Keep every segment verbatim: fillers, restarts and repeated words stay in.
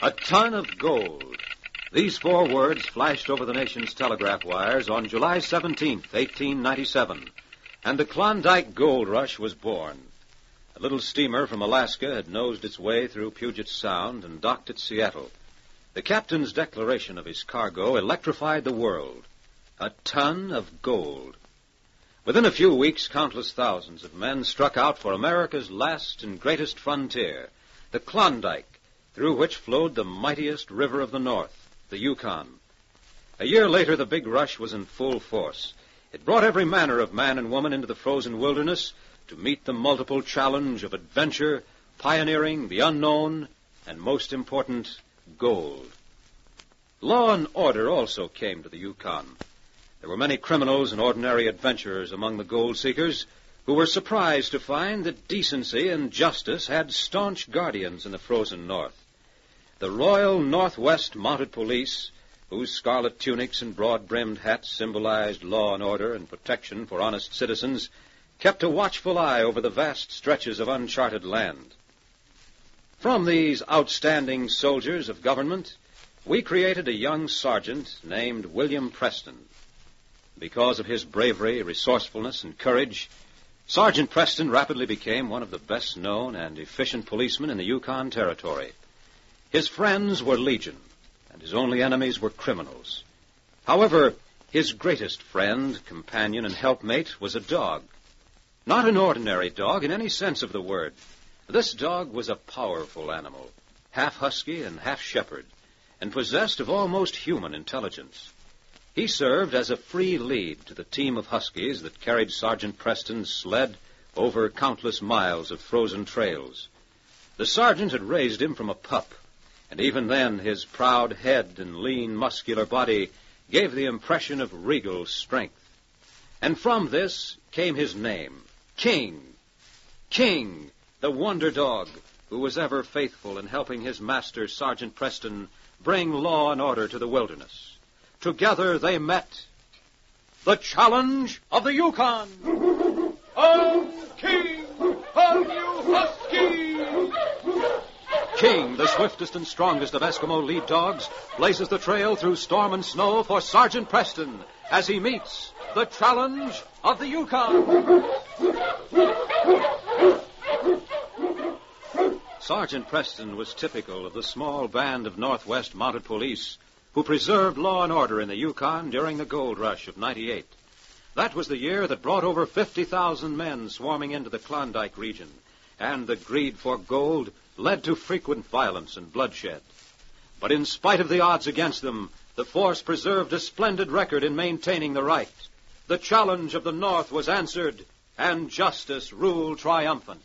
A ton of gold. These four words flashed over the nation's telegraph wires on July seventeenth, eighteen ninety-seven, and the Klondike Gold Rush was born. A little steamer from Alaska had nosed its way through Puget Sound and docked at Seattle. The captain's declaration of his cargo electrified the world. A ton of gold. Within a few weeks, countless thousands of men struck out for America's last and greatest frontier, the Klondike, through which flowed the mightiest river of the North, the Yukon. A year later, the big rush was in full force. It brought every manner of man and woman into the frozen wilderness to meet the multiple challenge of adventure, pioneering, the unknown, and most important, gold. Law and order also came to the Yukon. There were many criminals and ordinary adventurers among the gold seekers who were surprised to find that decency and justice had staunch guardians in the frozen North. The Royal Northwest Mounted Police, whose scarlet tunics and broad-brimmed hats symbolized law and order and protection for honest citizens, kept a watchful eye over the vast stretches of uncharted land. From these outstanding soldiers of government, we created a young sergeant named William Preston. Because of his bravery, resourcefulness, and courage, Sergeant Preston rapidly became one of the best-known and efficient policemen in the Yukon Territory. His friends were legion, and his only enemies were criminals. However, his greatest friend, companion, and helpmate was a dog. Not an ordinary dog in any sense of the word. This dog was a powerful animal, half husky and half shepherd, and possessed of almost human intelligence. He served as a free lead to the team of huskies that carried Sergeant Preston's sled over countless miles of frozen trails. The sergeant had raised him from a pup, and even then his proud head and lean, muscular body gave the impression of regal strength. And from this came his name, King. King, the wonder dog, who was ever faithful in helping his master, Sergeant Preston, bring law and order to the wilderness. Together they met the challenge of the Yukon. I'm King of you Huskies! King, the swiftest and strongest of Eskimo lead dogs, blazes the trail through storm and snow for Sergeant Preston as he meets the challenge of the Yukon. Sergeant Preston was typical of the small band of Northwest Mounted Police who preserved law and order in the Yukon during the gold rush of ninety-eight. That was the year that brought over fifty thousand men swarming into the Klondike region, and the greed for gold led to frequent violence and bloodshed. But in spite of the odds against them, the force preserved a splendid record in maintaining the right. The challenge of the North was answered, and justice ruled triumphant.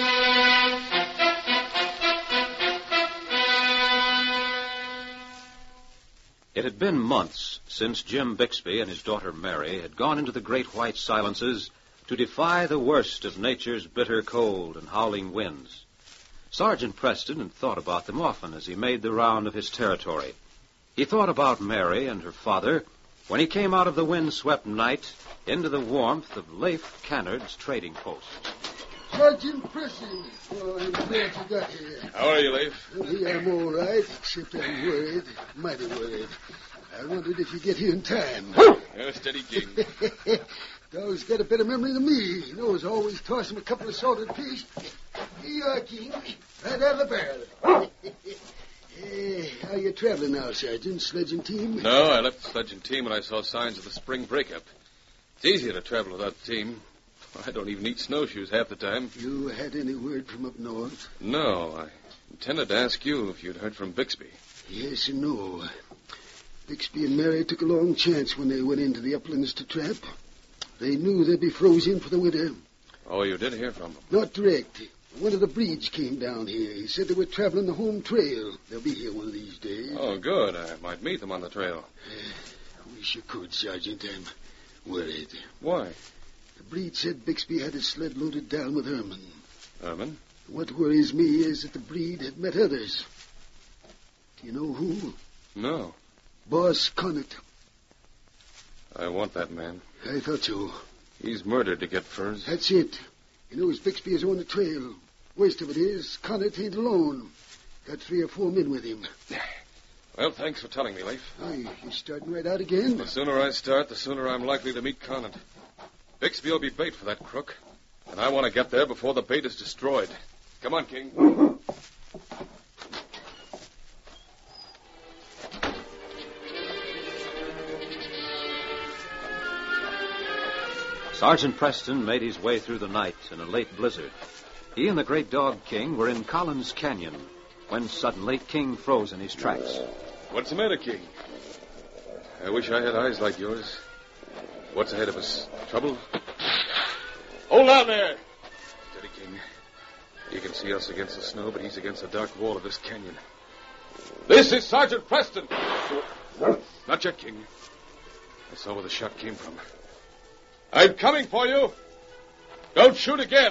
It had been months since Jim Bixby and his daughter Mary had gone into the great white silences to defy the worst of nature's bitter cold and howling winds. Sergeant Preston had thought about them often as he made the round of his territory. He thought about Mary and her father when he came out of the wind-swept night into the warmth of Leif Cannard's trading post. Sergeant Preston. Oh, I'm glad you got here. How are you, Leif? Well, I'm all right, except I'm worried, mighty worried. I wondered if you'd get here in time. Yeah, steady, King. Dog's got a better memory than me. He knows I always toss him a couple of salted fish. Here you are, King. Right out of the barrel. Hey, how you traveling now, Sergeant? Sledging team? No, I left the sledging team when I saw signs of the spring breakup. It's easier to travel without the team. I don't even eat snowshoes half the time. You had any word from up north? No, I intended to ask you if you'd heard from Bixby. Yes and no. Bixby and Mary took a long chance when they went into the uplands to trap. They knew they'd be frozen for the winter. Oh, you did hear from them? Not direct. One of the breeds came down here. He said they were traveling the home trail. They'll be here one of these days. Oh, good. I might meet them on the trail. Uh, wish you could, Sergeant. I'm worried. Why? The breed said Bixby had his sled loaded down with Herman. Herman? What worries me is that the breed had met others. Do you know who? No. Boss Connaught. I want that man. I thought so. He's murdered to get furs. That's it. He knows Bixby is on the trail. Worst of it is, Connaught ain't alone. Got three or four men with him. Well, thanks for telling me, Leif. Oh, you, you starting right out again? The sooner I start, the sooner I'm likely to meet Conant. Bixby will be bait for that crook, and I want to get there before the bait is destroyed. Come on, King. Sergeant Preston made his way through the night in a late blizzard. He and the great dog King were in Collins Canyon when suddenly King froze in his tracks. What's the matter, King? I wish I had eyes like yours. What's ahead of us? Trouble? Hold on there! Steady, King. He can see us against the snow, but he's against the dark wall of this canyon. This is Sergeant Preston! Not yet, King. I saw where the shot came from. I'm coming for you! Don't shoot again!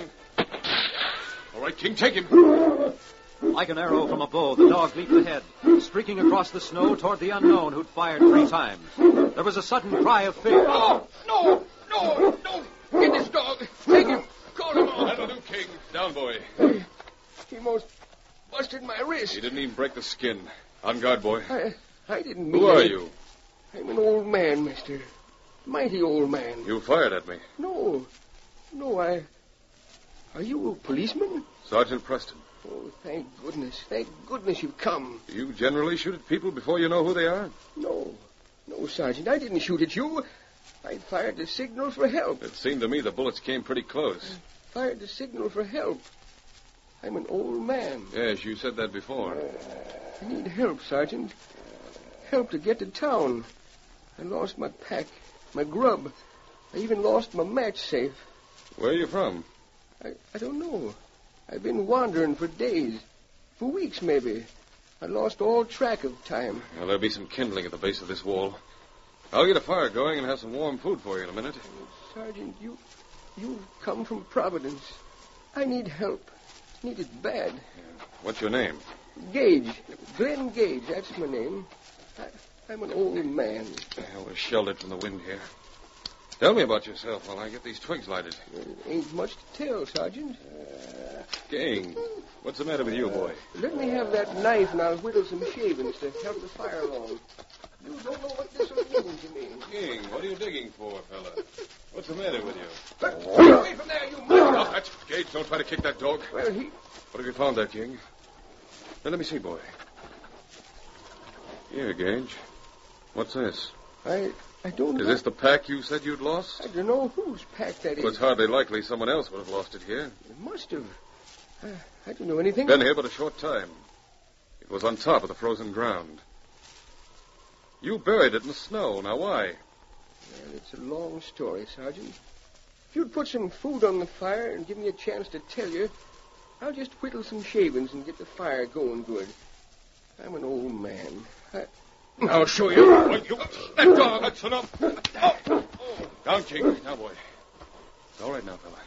All right, King, take him. Like an arrow from a bow, the dog leaped ahead, streaking across the snow toward the unknown who'd fired three times. There was a sudden cry of fear. No! No! No! No! Get this dog! Take him! Call him off! That'll do, King. Down, boy. He most busted my wrist. He didn't even break the skin. On guard, boy. I, I didn't mean Who are it. you? I'm an old man, mister. Mighty old man. You fired at me. No. No, I... Are you a policeman? Sergeant Preston. Oh, thank goodness. Thank goodness you've come. Do you generally shoot at people before you know who they are? No. No, Sergeant, I didn't shoot at you. I fired the signal for help. It seemed to me the bullets came pretty close. Fired the signal for help. I'm an old man. Yes, you said that before. I need help, Sergeant. Help to get to town. I lost my pack, my grub. I even lost my match safe. Where are you from? I, I don't know. I've been wandering for days. For weeks, maybe. I lost all track of time. Well, there'll be some kindling at the base of this wall. I'll get a fire going and have some warm food for you in a minute. Sergeant, you... You've come from Providence. I need help. Need it bad. What's your name? Gage. Glenn Gage, that's my name. I, I'm an old man. Well, we're sheltered from the wind here. Tell me about yourself while I get these twigs lighted. There ain't much to tell, Sergeant. King, what's the matter with you, boy? Let me have that knife and I'll whittle some shavings to help the fire along. You don't know what this will mean to me. King, what are you digging for, fella? What's the matter with you? But get away from there, you mother! Stop that. Gage, don't try to kick that dog. Well, he... What have you found there, King? Now, let me see, boy. Here, Gage. What's this? I... I don't know. Is this the pack you said you'd lost? I don't know whose pack that is. Well, it's hardly likely someone else would have lost it here. It must have. I, I don't know anything. Been here but a short time. It was on top of the frozen ground. You buried it in the snow. Now, why? Well, it's a long story, Sergeant. If you'd put some food on the fire and give me a chance to tell you, I'll just whittle some shavings and get the fire going good. I'm an old man. I... I'll show you. Oh, you that dog. That's enough. Oh. Oh. Down, King. Now, boy. It's all right now, fella.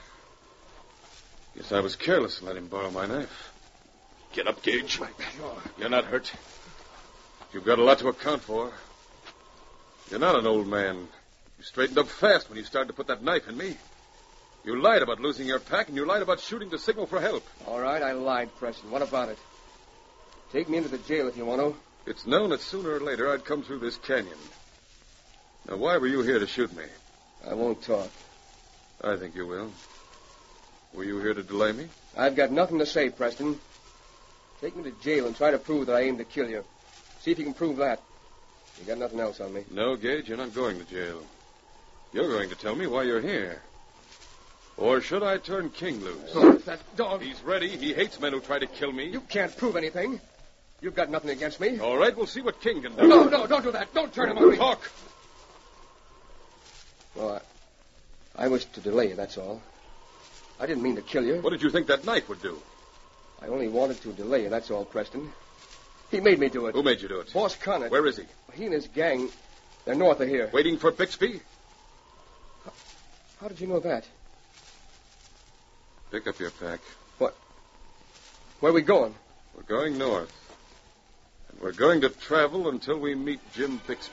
Guess I was careless and let him borrow my knife. Get up, Gage. You're not hurt. You've got a lot to account for. You're not an old man. You straightened up fast when you started to put that knife in me. You lied about losing your pack, and you lied about shooting to signal for help. All right, I lied, Preston. What about it? Take me into the jail if you want to. It's known that sooner or later I'd come through this canyon. Now, why were you here to shoot me? I won't talk. I think you will. Were you here to delay me? I've got nothing to say, Preston. Take me to jail and try to prove that I aim to kill you. See if you can prove that. You got nothing else on me. No, Gage, you're not going to jail. You're going to tell me why you're here. Or should I turn King loose? Oh, that dog. He's ready. He hates men who try to kill me. You can't prove anything. You've got nothing against me. All right, we'll see what King can do. No, no, don't do that. Don't turn him on me. Talk. Well, I, I was to delay you, that's all. I didn't mean to kill you. What did you think that knife would do? I only wanted to delay you, that's all, Preston. He made me do it. Who made you do it? Boss Conant. Where is he? He and his gang, they're north of here. Waiting for Bixby? How, how did you know that? Pick up your pack. What? Where are we going? We're going north. And we're going to travel until we meet Jim Bixby.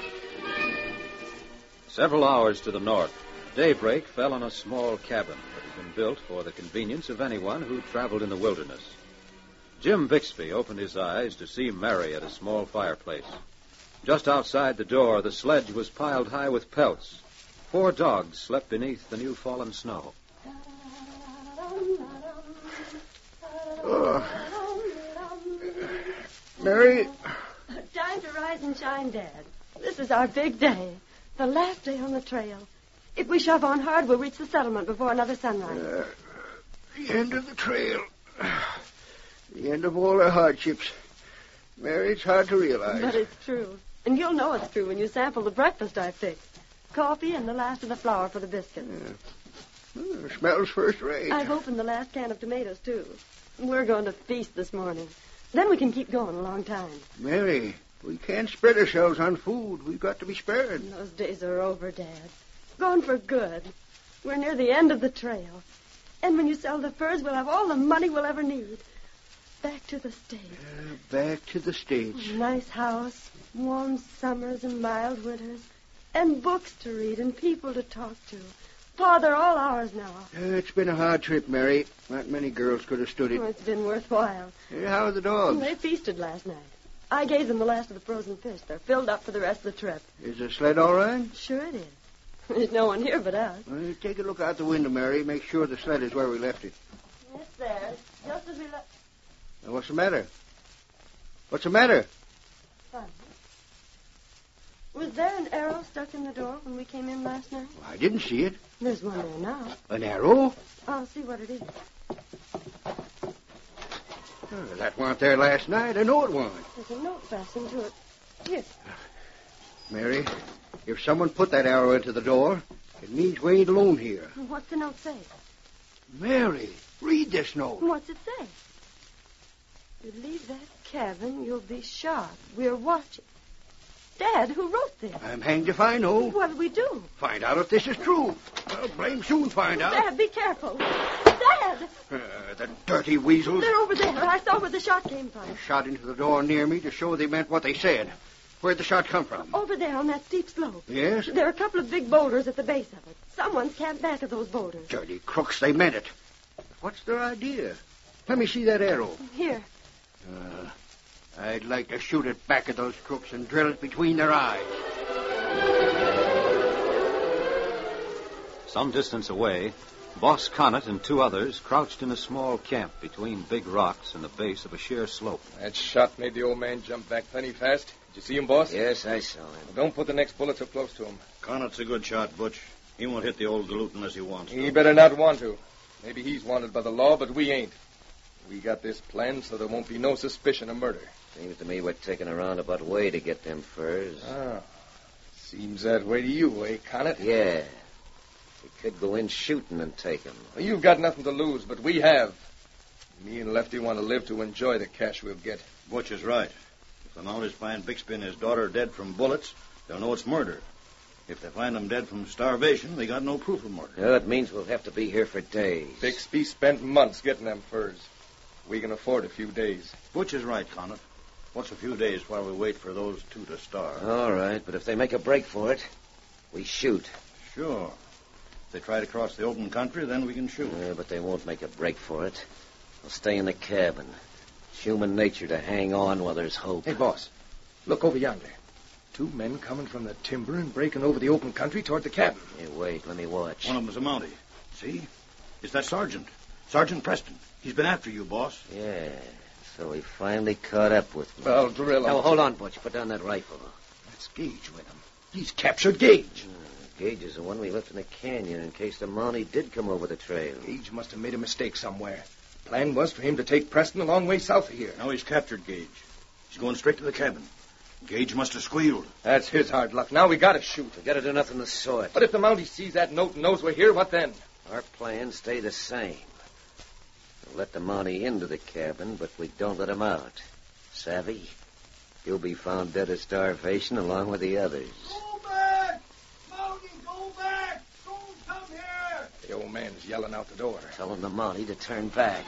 Several hours to the north, daybreak fell on a small cabin that had and built for the convenience of anyone who traveled in the wilderness. Jim Bixby opened his eyes to see Mary at a small fireplace. Just outside the door, the sledge was piled high with pelts. Four dogs slept beneath the new-fallen snow. Oh. Mary? Time to rise and shine, Dad. This is our big day. The last day on the trail. If we shove on hard, we'll reach the settlement before another sunrise. Uh, the end of the trail. The end of all our hardships. Mary, it's hard to realize. But it's true. And you'll know it's true when you sample the breakfast I fixed. Coffee and the last of the flour for the biscuits. Yeah. Well, it smells first rate. I've opened the last can of tomatoes, too. We're going to feast this morning. Then we can keep going a long time. Mary, we can't spread ourselves on food. We've got to be spared. Those days are over, Dad. Gone for good. We're near the end of the trail. And when you sell the furs, we'll have all the money we'll ever need. Back to the States. Uh, back to the States. Nice house, warm summers and mild winters, and books to read and people to talk to. Pa, they're all ours now. Uh, it's been a hard trip, Mary. Not many girls could have stood it. Oh, it's been worthwhile. Uh, how are the dogs? They feasted last night. I gave them the last of the frozen fish. They're filled up for the rest of the trip. Is the sled all right? Sure it is. There's no one here but us. Well, take a look out the window, Mary. Make sure the sled is where we left it. It's there, just as we left. Now, what's the matter? What's the matter? Fun. Was there an arrow stuck in the door when we came in last night? Well, I didn't see it. There's one there now. An arrow? I'll see what it is. Oh, that weren't there last night. I know it wasn't. There's a note fastened to it. Here. Mary, if someone put that arrow into the door, it means we ain't alone here. What's the note say? Mary, read this note. What's it say? You leave that cabin, you'll be shot. We're watching. Dad, who wrote this? I'm hanged if I know. What'll we do? Find out if this is true. Well, blame soon find out. Dad, be careful. Dad! Uh, the dirty weasels. They're over there. I saw where the shot came from. They shot into the door near me to show they meant what they said. Where'd the shot come from? Over there on that steep slope. Yes? There are a couple of big boulders at the base of it. Someone's camped back of those boulders. Dirty crooks, they meant it. What's their idea? Let me see that arrow. Here. Uh, I'd like to shoot it back at those crooks and drill it between their eyes. Some distance away, Boss Conant and two others crouched in a small camp between big rocks and the base of a sheer slope. That shot made the old man jump back plenty fast. Did you see him, boss? Yes, I saw him. Well, don't put the next bullet so close to him. Conant's a good shot, Butch. He won't hit the old galoot unless he wants to. He better not want to. Maybe he's wanted by the law, but we ain't. We got this planned so there won't be no suspicion of murder. Seems to me we're taking a roundabout way to get them furs. Ah, seems that way to you, eh, Conant? Yeah. We could go in shooting and take them. Well, you've got nothing to lose, but we have. Me and Lefty want to live to enjoy the cash we'll get. Butch is right. If the Mounties find Bixby and his daughter dead from bullets, they'll know it's murder. If they find them dead from starvation, they got no proof of murder. Yeah, that means we'll have to be here for days. Bixby spent months getting them furs. We can afford a few days. Butch is right, Conant. What's a few days while we wait for those two to starve? All right, but if they make a break for it, we shoot. Sure. If they try to cross the open country, then we can shoot. Yeah, but they won't make a break for it. They'll stay in the cabin. It's human nature to hang on while there's hope. Hey, boss, look over yonder. Two men coming from the timber and breaking over the open country toward the cabin. Hey, wait, let me watch. One of them's a Mountie. See? It's that sergeant. Sergeant Preston. He's been after you, boss. Yeah, so he finally caught up with me. Well, drill him. Now, hold on, Butch. Put down that rifle. That's Gage with him. He's captured Gage. Uh, Gage is the one we left in the canyon in case the Mountie did come over the trail. Gage must have made a mistake somewhere. Plan was for him to take Preston a long way south of here. Now he's captured Gage. He's going straight to the cabin. Gage must have squealed. That's his hard luck. Now we gotta shoot. We gotta do nothing of the sort. But if the Mountie sees that note and knows we're here, what then? Our plans stay the same. We'll let the Mountie into the cabin, but we don't let him out. Savvy? He'll be found dead of starvation along with the others. Go back! Mountie, go back! Don't come here! The old man's yelling out the door. Telling the Mountie to turn back.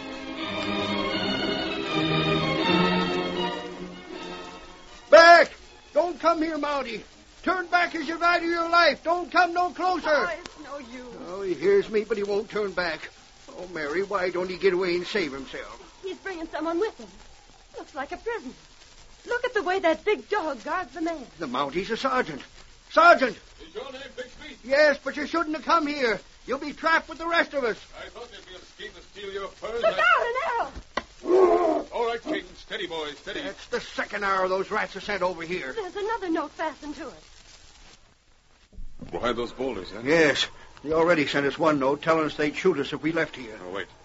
Back! Don't come here, Mountie. Turn back as you value your life. Don't come no closer. Oh, it's no use. Oh, he hears me, but he won't turn back. Oh, Mary, why don't he get away and save himself? He's bringing someone with him. Looks like a prisoner. Look at the way that big dog guards the man. The Mounties a sergeant. Sergeant! Is your name Bixby? Yes, but you shouldn't have come here. You'll be trapped with the rest of us. I thought there'd be a scheme to steal your furs. Look I... out, an arrow! All right, King. Steady, boys, steady. That's the second arrow those rats have sent over here. There's another note fastened to it. Behind those boulders, huh? Yes. They already sent us one note telling us they'd shoot us if we left here. Oh, wait.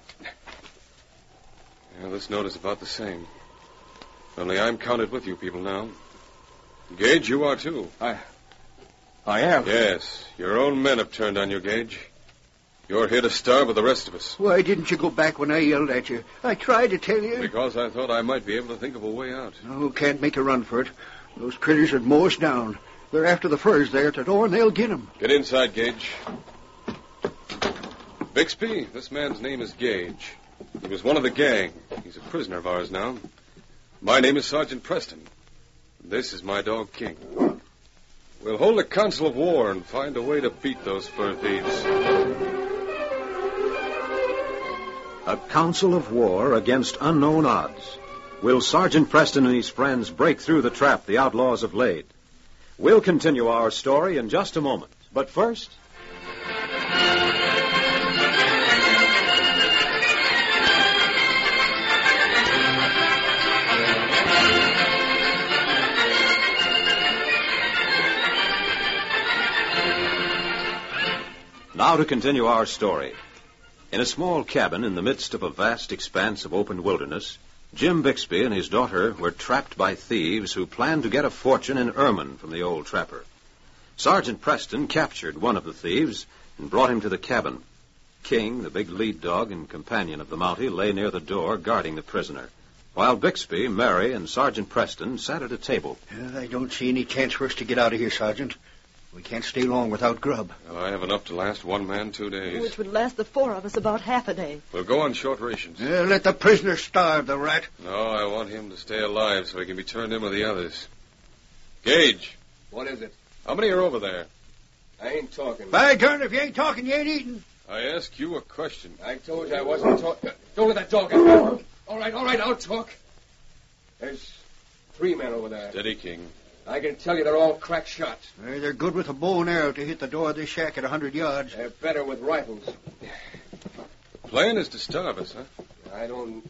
Yeah, this note is about the same. Only I'm counted with you people now. Gage, you are too. I... I am? Yes. Your own men have turned on you, Gage. You're here to starve with the rest of us. Why didn't you go back when I yelled at you? I tried to tell you. Because I thought I might be able to think of a way out. No, can't make a run for it. Those critters would mow us down. They're after the furs there at the door, and they'll get 'em. Get inside, Gage. Bixby, this man's name is Gage. He was one of the gang. He's a prisoner of ours now. My name is Sergeant Preston. This is my dog, King. We'll hold a council of war and find a way to beat those fur thieves. A council of war against unknown odds. Will Sergeant Preston and his friends break through the trap the outlaws have laid? We'll continue our story in just a moment. But first... Now to continue our story. In a small cabin in the midst of a vast expanse of open wilderness, Jim Bixby and his daughter were trapped by thieves who planned to get a fortune in ermine from the old trapper. Sergeant Preston captured one of the thieves and brought him to the cabin. King, the big lead dog and companion of the Mountie, lay near the door guarding the prisoner, while Bixby, Mary, and Sergeant Preston sat at a table. Uh, I don't see any chance for us to get out of here, Sergeant. We can't stay long without grub. Well, I have enough to last one man two days. Which would last the four of us about half a day. We'll go on short rations. Uh, let the prisoner starve, the rat. No, I want him to stay alive so he can be turned in with the others. Gage. What is it? How many are over there? I ain't talking. By darn, if you ain't talking, you ain't eating. I ask you a question. I told you I wasn't talking. Don't let that dog out. All right, all right, I'll talk. There's three men over there. Steady, King. I can tell you they're all crack shots. Uh, they're good with a bow and arrow to hit the door of this shack at a hundred yards. They're better with rifles. The plan is to starve us, huh? I don't...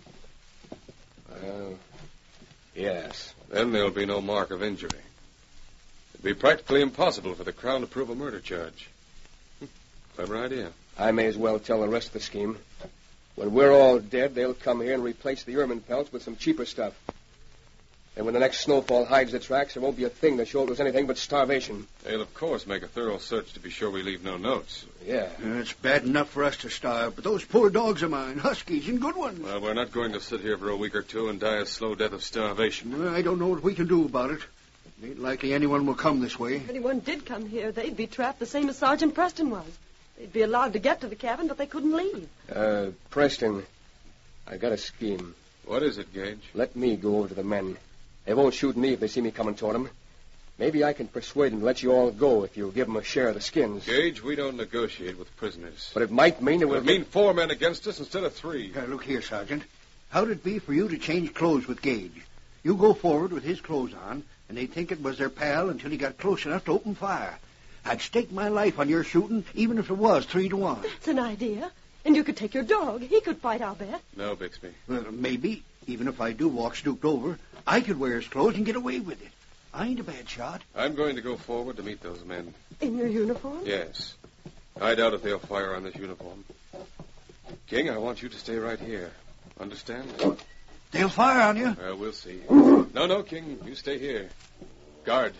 Well, yes. Then there'll be no mark of injury. It'd be practically impossible for the Crown to prove a murder charge. Clever idea. I may as well tell the rest of the scheme. When we're all dead, they'll come here and replace the ermine pelts with some cheaper stuff. And when the next snowfall hides the tracks, there won't be a thing to show it was anything but starvation. They'll, of course, make a thorough search to be sure we leave no notes. Yeah. Uh, it's bad enough for us to starve, but those poor dogs of mine, huskies and good ones. Well, we're not going to sit here for a week or two and die a slow death of starvation. Well, I don't know what we can do about it. Ain't likely anyone will come this way. If anyone did come here, they'd be trapped the same as Sergeant Preston was. They'd be allowed to get to the cabin, but they couldn't leave. Uh, Preston, I got a scheme. What is it, Gage? Let me go over to the men. They won't shoot me if they see me coming toward them. Maybe I can persuade them to let you all go if you give them a share of the skins. Gage, we don't negotiate with prisoners. But it might mean that we'll... It would mean four men against us instead of three. Uh, look here, Sergeant. How'd it be for you to change clothes with Gage? You go forward with his clothes on, and they'd think it was their pal until he got close enough to open fire. I'd stake my life on your shooting, even if it was three to one. That's an idea. And you could take your dog. He could fight, I'll bet. No, Bixby. Well, maybe. Even if I do walk stooped over, I could wear his clothes and get away with it. I ain't a bad shot. I'm going to go forward to meet those men. In your uniform? Yes. I doubt if they'll fire on this uniform. King, I want you to stay right here. Understand? They'll fire on you? Well, we'll see. No, no, King. You stay here. Guard.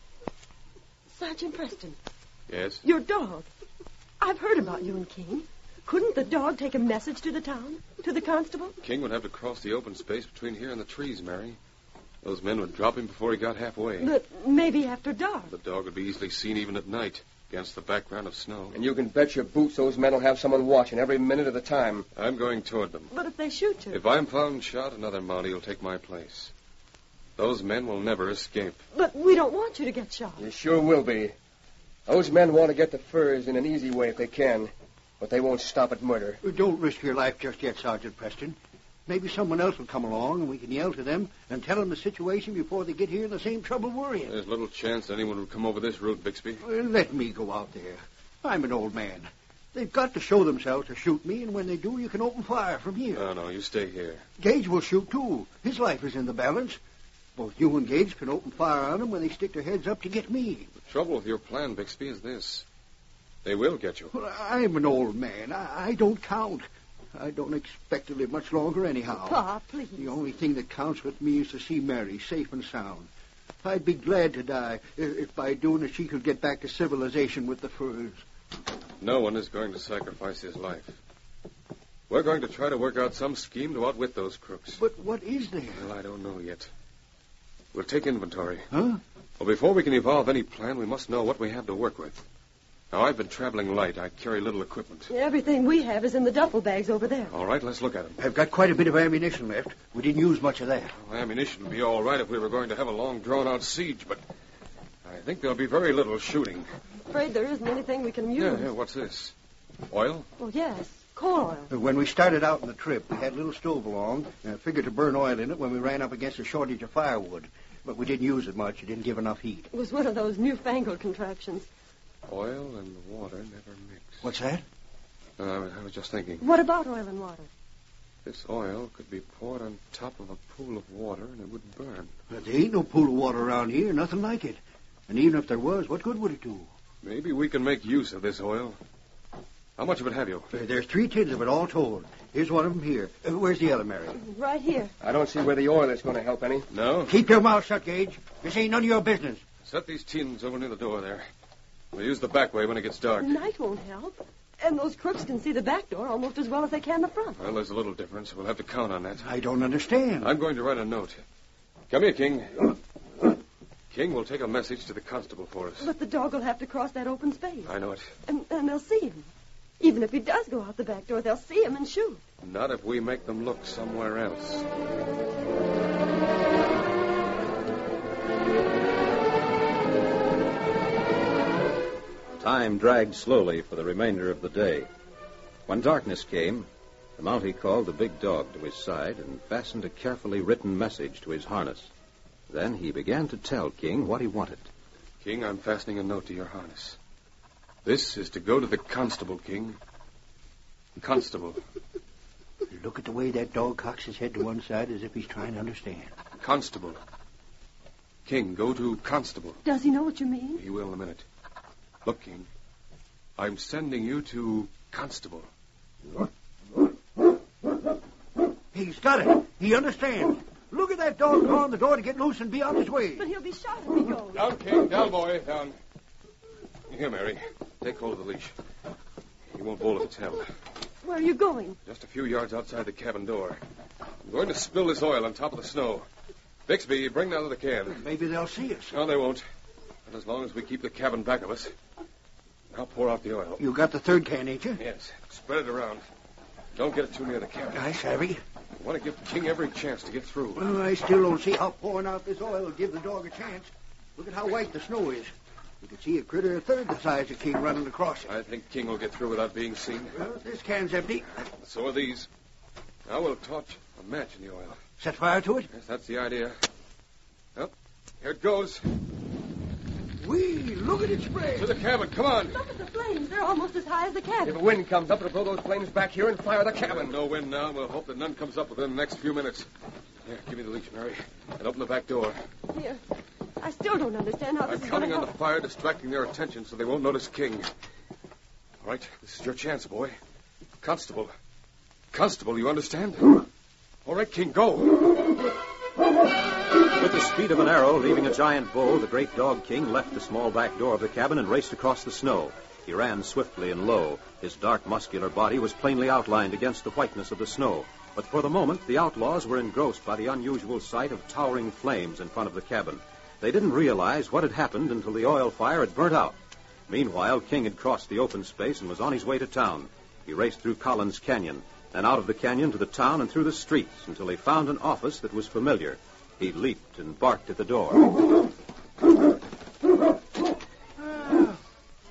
Sergeant Preston. Yes? Your dog. I've heard about you and King. Couldn't the dog take a message to the town? To the constable? King would have to cross the open space between here and the trees, Mary. Those men would drop him before he got halfway. But maybe after dark. The dog would be easily seen even at night, against the background of snow. And you can bet your boots those men will have someone watching every minute of the time. I'm going toward them. But if they shoot you? If I'm found shot, another Mountie will take my place. Those men will never escape. But we don't want you to get shot. You sure will be. Those men want to get the furs in an easy way if they can, but they won't stop at murder. Don't risk your life just yet, Sergeant Preston. Maybe someone else will come along, and we can yell to them and tell them the situation before they get here in the same trouble we're in. There's little chance anyone would come over this route, Bixby. Well, let me go out there. I'm an old man. They've got to show themselves to shoot me, and when they do, you can open fire from here. No, no, you stay here. Gage will shoot, too. His life is in the balance. Both you and Gage can open fire on them when they stick their heads up to get me. The trouble with your plan, Bixby, is this. They will get you. Well, I'm an old man. I, I don't count. I don't expect to live much longer anyhow. Pa, please. The only thing that counts with me is to see Mary safe and sound. I'd be glad to die if, if by doing it she could get back to civilization with the furs. No one is going to sacrifice his life. We're going to try to work out some scheme to outwit those crooks. But what is there? Well, I don't know yet. We'll take inventory. Huh? Well, before we can evolve any plan, we must know what we have to work with. Now, I've been traveling light. I carry little equipment. Everything we have is in the duffel bags over there. All right, let's look at them. I've got quite a bit of ammunition left. We didn't use much of that. Well, ammunition would be all right if we were going to have a long, drawn-out siege, but I think there'll be very little shooting. Afraid there isn't anything we can use. Yeah, yeah, what's this? Oil? Well, yes, coal oil. When we started out on the trip, we had a little stove along, and I figured to burn oil in it when we ran up against a shortage of firewood. But we didn't use it much. It didn't give enough heat. It was one of those newfangled contraptions. Oil and water never mix. What's that? Uh, I was just thinking. What about oil and water? This oil could be poured on top of a pool of water and it wouldn't burn. But there ain't no pool of water around here, nothing like it. And even if there was, what good would it do? Maybe we can make use of this oil. How much of it have you? Uh, there's three tins of it all told. Here's one of them here. Uh, where's the other, Mary? Right here. I don't see where the oil is going to help any. No? Keep your mouth shut, Gage. This ain't none of your business. Set these tins over near the door there. We'll use the back way when it gets dark. The night won't help. And those crooks can see the back door almost as well as they can the front. Well, there's a little difference. We'll have to count on that. I don't understand. I'm going to write a note. Come here, King. King will take a message to the constable for us. But the dog will have to cross that open space. I know it. And, and they'll see him. Even if he does go out the back door, they'll see him and shoot. Not if we make them look somewhere else. Time dragged slowly for the remainder of the day. When darkness came, the Mountie called the big dog to his side and fastened a carefully written message to his harness. Then he began to tell King what he wanted. King, I'm fastening a note to your harness. This is to go to the constable, King. Constable. Look at the way that dog cocks his head to one side as if he's trying to understand. Constable. King, go to constable. Does he know what you mean? He will in a minute. Look, King. I'm sending you to constable. He's got it. He understands. Look at that dog clawing the door to get loose and be on his way. But he'll be shot if he goes. Down, King. Down, boy. Down. Here, Mary. Take hold of the leash. He won't bolt if it's held. Where are you going? Just a few yards outside the cabin door. I'm going to spill this oil on top of the snow. Bixby, bring that other can. Maybe they'll see us. No, they won't. Not as long as we keep the cabin back of us. Now pour out the oil. You got the third can, ain't you? Yes. Spread it around. Don't get it too near the cabin. I savvy. I want to give King every chance to get through. Well, I still don't see how pouring out this oil will give the dog a chance. Look at how white the snow is. You can see a critter a third the size of King running across it. I think King will get through without being seen. Well, this can's empty. So are these. Now we'll torch a match in the oil. Set fire to it? Yes, that's the idea. Well, here it goes. Wee, look at it spread. To the cabin, come on. Look at the flames. They're almost as high as the If cabin. a wind comes up, it'll blow those flames back here and fire the cabin. Cabin, no wind now. We'll hope that none comes up within the next few minutes. Here, give me the leash, Mary, and open the back door. Here. I still don't understand how this I'm is going counting to on help. the fire distracting their attention so they won't notice King. All right, this is your chance, boy. Constable. Constable, you understand? All right, King, go. With the speed of an arrow, leaving a giant bow, the great dog King left the small back door of the cabin and raced across the snow. He ran swiftly and low. His dark, muscular body was plainly outlined against the whiteness of the snow. But for the moment, the outlaws were engrossed by the unusual sight of towering flames in front of the cabin. They didn't realize what had happened until the oil fire had burnt out. Meanwhile, King had crossed the open space and was on his way to town. He raced through Collins Canyon, and out of the canyon to the town and through the streets until he found an office that was familiar. He leaped and barked at the door. Ah,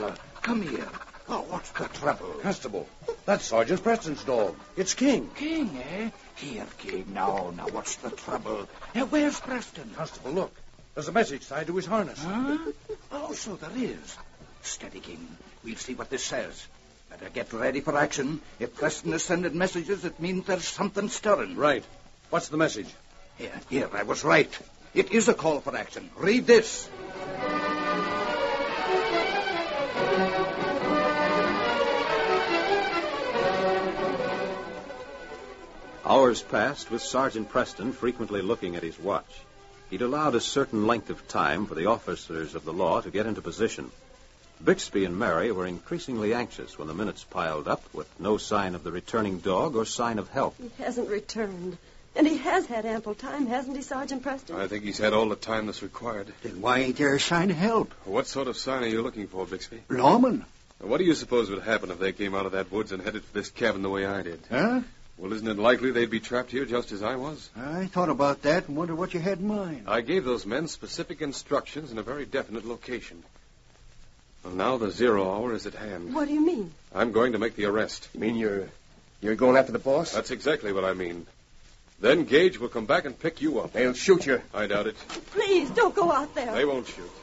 brother. Come here. Oh, what's the trouble? Constable, that's Sergeant Preston's dog. It's King. King, eh? Here, King. Now, now, what's the trouble? Uh, where's Preston? Constable, look. There's a message tied to his harness. Huh? Oh, so there is. Steady, King. We'll see what this says. Better get ready for action. If Preston is sending messages, it means there's something stirring. Right. What's the message? Here, here, I was right. It is a call for action. Read this. Hours passed with Sergeant Preston frequently looking at his watch. He'd allowed a certain length of time for the officers of the law to get into position. Bixby and Mary were increasingly anxious when the minutes piled up with no sign of the returning dog or sign of help. He hasn't returned. And he has had ample time, hasn't he, Sergeant Preston? I think he's had all the time that's required. Then why ain't there a sign of help? What sort of sign are you looking for, Bixby? Lawman. What do you suppose would happen if they came out of that woods and headed for this cabin the way I did? Huh? Well, isn't it likely they'd be trapped here just as I was? I thought about that and wondered what you had in mind. I gave those men specific instructions in a very definite location. Well, now the zero hour is at hand. What do you mean? I'm going to make the arrest. You mean you're you're going after the boss? That's exactly what I mean. Then Gage will come back and pick you up. They'll shoot you. I doubt it. Please, don't go out there. They won't shoot.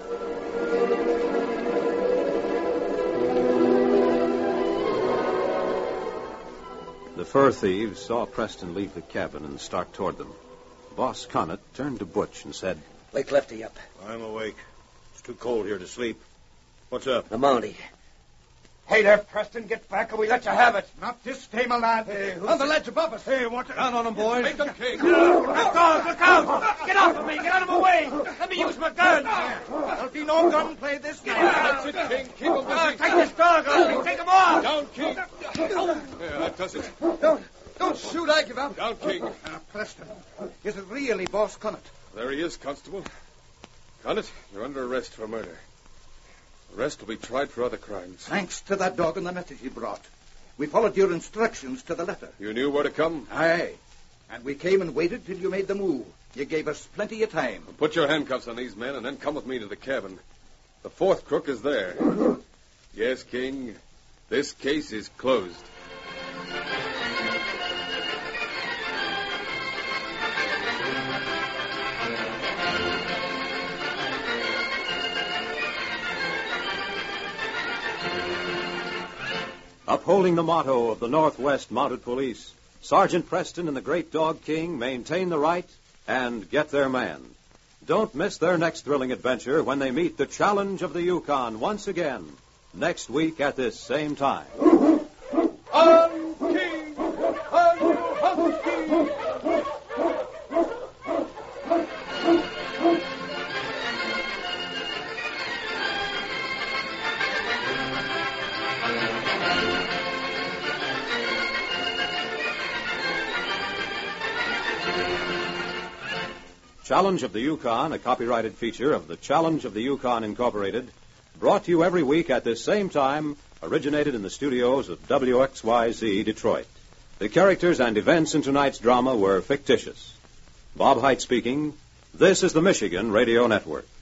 The fur thieves saw Preston leave the cabin and start toward them. Boss Connett turned to Butch and said, Wake Lefty up. I'm awake. It's too cold here to sleep. What's up? The Mountie. Hey there, Preston, get back or we let you have it. Not this time, my lad. Hey, on the ledge above us. Hey, what? Down on him, boys. Make them king. Look out, look out! Get off of me, get out of my way! Let me use my gun! There'll be no gunplay this time. That's it, King. Keep them Uh, busy. take this dog off me, take him off! Down, King. Yeah, that does it. Don't, don't shoot, I give up. Down, King. Uh, Preston, is it really Boss Connett? There he is, Constable. Connett, you're under arrest for murder. The rest will be tried for other crimes. Thanks to that dog and the message he brought. We followed your instructions to the letter. You knew where to come? Aye. And we came and waited till you made the move. You gave us plenty of time. Put your handcuffs on these men and then come with me to the cabin. The fourth crook is there. Yes, King. This case is closed. Upholding the motto of the Northwest Mounted Police, Sergeant Preston and the Great Dog King maintain the right and get their man. Don't miss their next thrilling adventure when they meet the Challenge of the Yukon once again, next week at this same time. On King! On King! Challenge of the Yukon, a copyrighted feature of the Challenge of the Yukon Incorporated, brought to you every week at this same time, originated in the studios of W X Y Z Detroit. The characters and events in tonight's drama were fictitious. Bob Height speaking. This is the Michigan Radio Network.